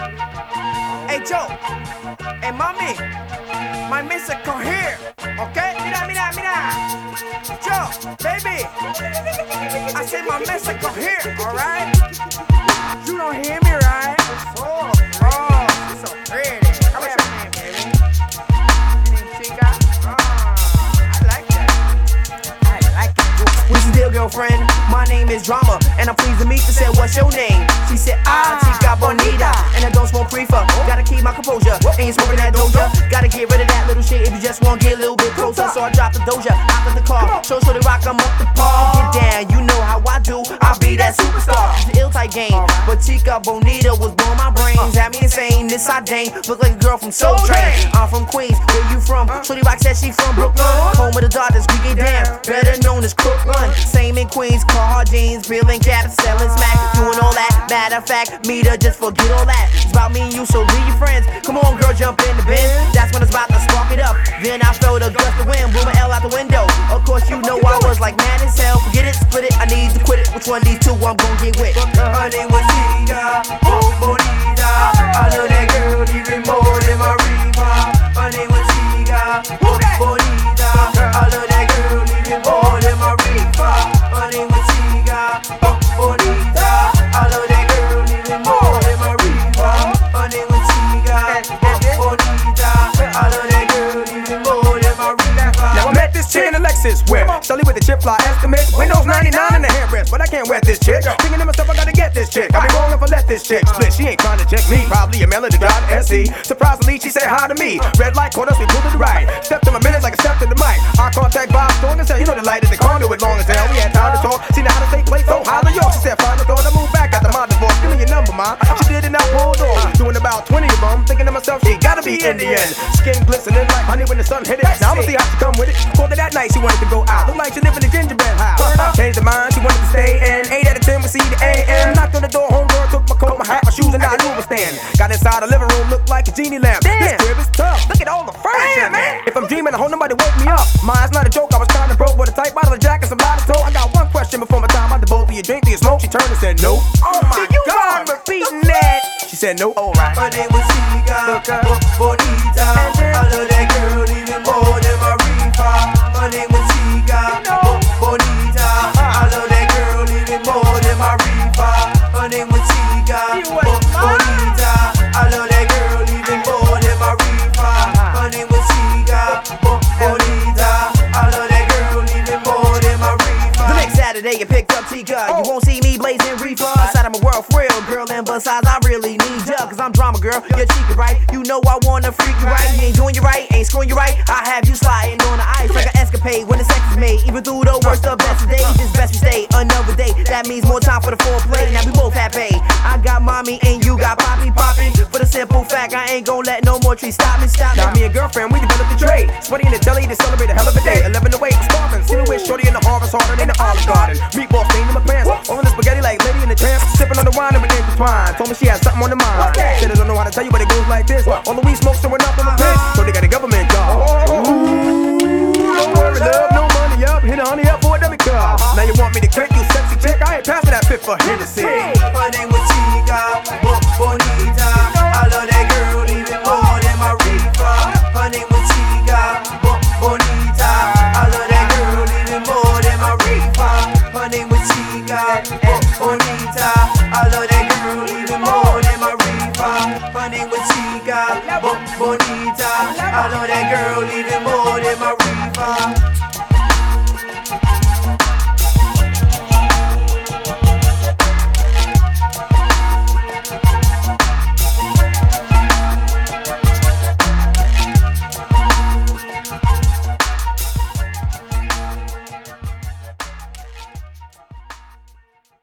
Hey Joe, hey mami, my musical here, okay? Mira, mira, mira. Joe, baby, I say my musical here, alright? You don't hear me, right? Oh, it's so pretty. What's your name, baby? Your name Chica? I like that. I like it. What's the deal, girlfriend? My name is Drama, and I'm pleased to meet you. Said, what's your name? She said, Chica Bonita, and I don't smoke reefer. Gotta keep my composure, ain't smoking that doja. Gotta get rid of that little shit if you just wanna get a little bit closer. So I dropped the doja out of the car. Show the rock, I'm up the par. Get down, you know how I do. I'll be that superstar. It's an ill-type game, but Chica Bonita was blowing my brains. Had me insane, this I dang. Look like a girl from Soul Train. I'm from Queens, where you from? Shorty Rock said she from Brooklyn. Home of the Dodgers, we get down. Better known as Crooklyn. Same in Queens, car jeans, peeling caps, selling smack, doing all that. Matter of fact, meet her, just forget all that. It's about me and you, so leave your friends. Come on, girl, jump in the bin. That's when it's about to spark it up. Then I felt a gust of wind, blew my L out the window. Of course, you know I was like mad as hell. Forget it, split it, I need to quit it. Which one of these two I'm gonna get with? Her name was Chica Bonita. I love that girl even more than my Reaper. Her name was Chica Bonita. I love that girl even more than my Reaper. Her name was Chica Bonita. I love that girl even more than my Reaper. Her name was Chica Bonita. I love that girl even more than my Reaper. Now I met this chick in a Lexus where Sully with the chip fly estimate. Windows 99 in the handrest, but I can't wet this chick. Thinking to myself, I gotta get this chick. I'd be wrong if I let this chick split. She ain't trying to check me. Probably a melody god SE. Surprisingly, she said hi to me. Red light caught us, we pulled to the right. Stepped to my minutes like a step to the mic. Eye contact vibe strong as hell. You know the light at the corner with long as hell. We had time to talk. Seen how to stay play so high to York. She said, fine, I thought I moved back after my divorce. Give me your number, ma. She did it, now pulled on. Doing about 20 of them. Thinking to myself, she gotta be Indian. Skin glistening like honey when the sun hit it. Now I'ma see how she come with it. Called her that night, she wanted to go out. Looked like she lived in a gingerbread house. Changed her mind, she wanted to stay in. 8 out of 10 we see the AM. Knocked on the door, homegirl took my coat, my hat, my shoes, and I knew it was stand. Got inside the living room, looked like a genie lamp. This crib is tough. Look at all the furniture, man. If I'm dreaming, I hope nobody wake me up. Mine's not a joke, I was kinda broke with a tight bottle of Jack and some body toe. I got one question before my time. I devote to you drink, do you smoke? She turned and said no. Oh my God, repeating that. She said no. Alright. Her name was Chica Bonita. I love that girl even more than my Reaper. Her name was Chica Bonita. I love that girl even more than my Reaper. Her name was Chica Bonita. I love that girl even more than my Reaper. Her name was Chica Bonita. I love that girl even more than my Reaper. The next Saturday you picked up Chica. You won't see me blazing reefer. Inside of my world for real, girl. And besides, I really need ya, cause I'm drama, girl. You're Chica, right? You know I wanna freak you right. You ain't doing you right, ain't screwing you right. I have you sliding on the ice like an escapade when the sex is made. Even through the worst of best of days, it's best we stay another day. That means more time for the foreplay. Now we both have paid. I got mommy and you got poppy. For the simple fact, I ain't gon' let no more trees stop me. Now me and girlfriend, we developed the trade. Sweaty in the deli to celebrate a hell of a day. 11 away from starving. Sitting with shorty in the harvest harder than the Olive Garden. Meatball stain in my pants. All in the spaghetti like Lady in the Tramp. Sipping on the wine and we intertwined. Told me she had something on the mind. Said I don't know how to tell you, but it goes like this. All the weed smoke stirring up in my pants. So they got a government job. Ooh, don't worry, love, no money up. Hit a honey up for a debit card. Now you want me to crank you sexy chick? I ain't passing that fit for Hennessy. Her name was Chica Bonita. I love that girl even more than my Reaper. Her name was Chica Bonita. I love that girl even more than my Reaper. Her name was Chica Bonita. I love that girl even more than my Reaper. Her name was Chica Bonita. I love that girl even more than my Reaper.